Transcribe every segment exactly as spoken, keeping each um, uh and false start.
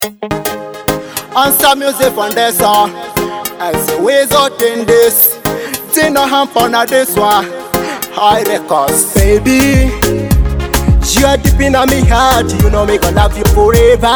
Answer music foundation. I say ways out in this. Tin no hand on this one. High records. Baby, you are deep in my heart. You know me gonna love you forever.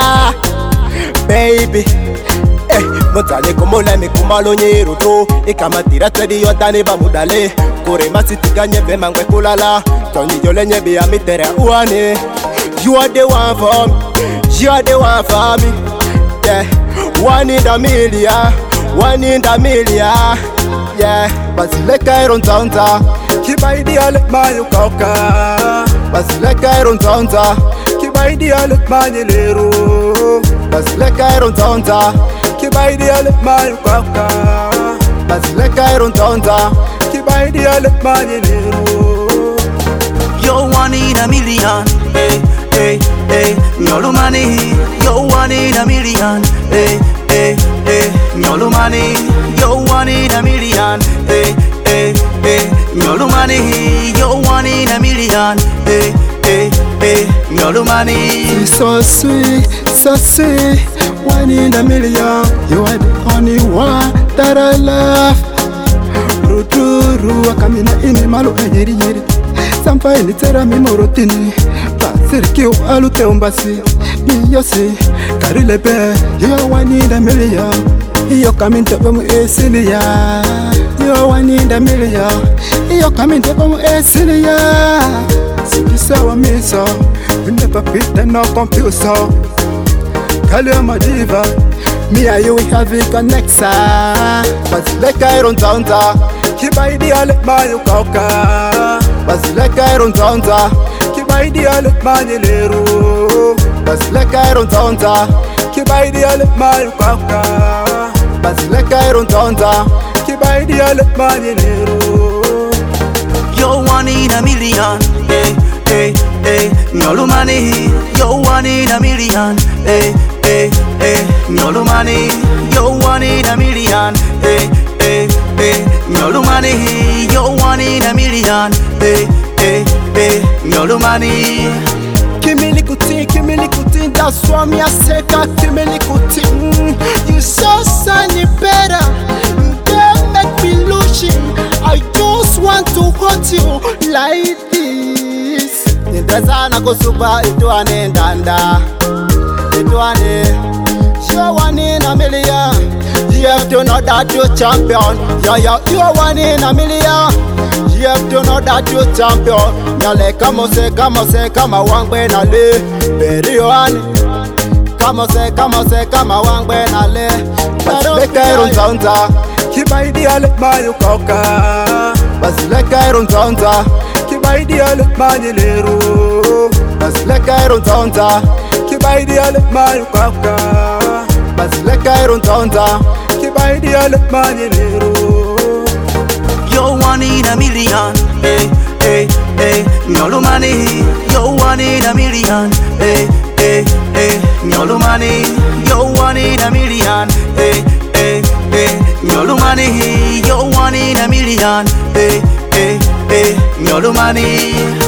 Baby, eh, mutale komola mi kumalo nyiruto. Ikamatira tedi yotani bamudale. Kore masitiganye vema ngwe kulala. Tony jole nye biya mitere uane. You are the one for me. You are the one for me. Yeah, one in a million. One in a million. Yeah, basileka iron tanta. Kiba ideal mayo kauka. Basileka iron tanta. Kiba ideal manilero. Basileka iron tanta. Kiba ideal mayo kauka. Basileka iron tanta. Kiba ideal manilero. You're one in a million, hey, hey, hey, Nyolu money. You're one in a million, hey, hey, hey, Nyolu money. You're one in a million, hey, hey, hey, Nyolu money. You're one in a million, hey, hey, hey, Nyolu money. It's so sweet, so sweet. One in a million. You are the only one that I love. Ruturu wakamina ini malu yeri yeri. Sampai ni tera mi morotini. Pasir kiu alu te umbasi. Mi yosi karile be. You are one in a million. You coming to come esilia. You are one in a million. You coming to come esilia. Sikisa wa miso. We never fit and no confuse. Call you my diva. Me and you we have a connection. Basileka iron tanta. Kiba ideal mayo kauka. Basileka iron tanta. Kiba ideal manilero. Basileka iron tanta. Kiba ideal mayo kauka. Basileka iron tanta. Kiba ideal manilero. You're one in a million, hey, hey, hey, Nyolu money. You're one in a million, hey, hey, hey, Nyolu money. You're one in a million, hey, hey, hey, Nyolu money. You're one in a million, hey, hey, hey, Nyolu money. Kimili kuti, kimili kuti, that's why me I say that kimili kuti. Mm, you so sunny better, you don't make me losing. I just want to hurt you like this. Nitazana kusupa ituane ndanda. Ituane. You're one in a million. You have to know that you're champion. Yeah, yeah, you're one in a million. You have to know that you're champion. Nyale kama se kama se kama wangwe na le. Beri one. Kama se kama se kama wangwe na le. Basileka iron tanta. Kiba ideal mayo kauka. Basileka iron tanta. Kiba ideal manilero. Basileka iron tanta. Kiba ideal mayo kauka. Basileka iron tanta. Kiba ideal manilero. You're one in a million, hey, hey, hey, Nyolu money. You're one in a million, hey, hey, hey, Nyolu money. You're one in a million, hey, hey, hey, Nyolu money. You're one in a million, hey, hey, hey, Nyolu money.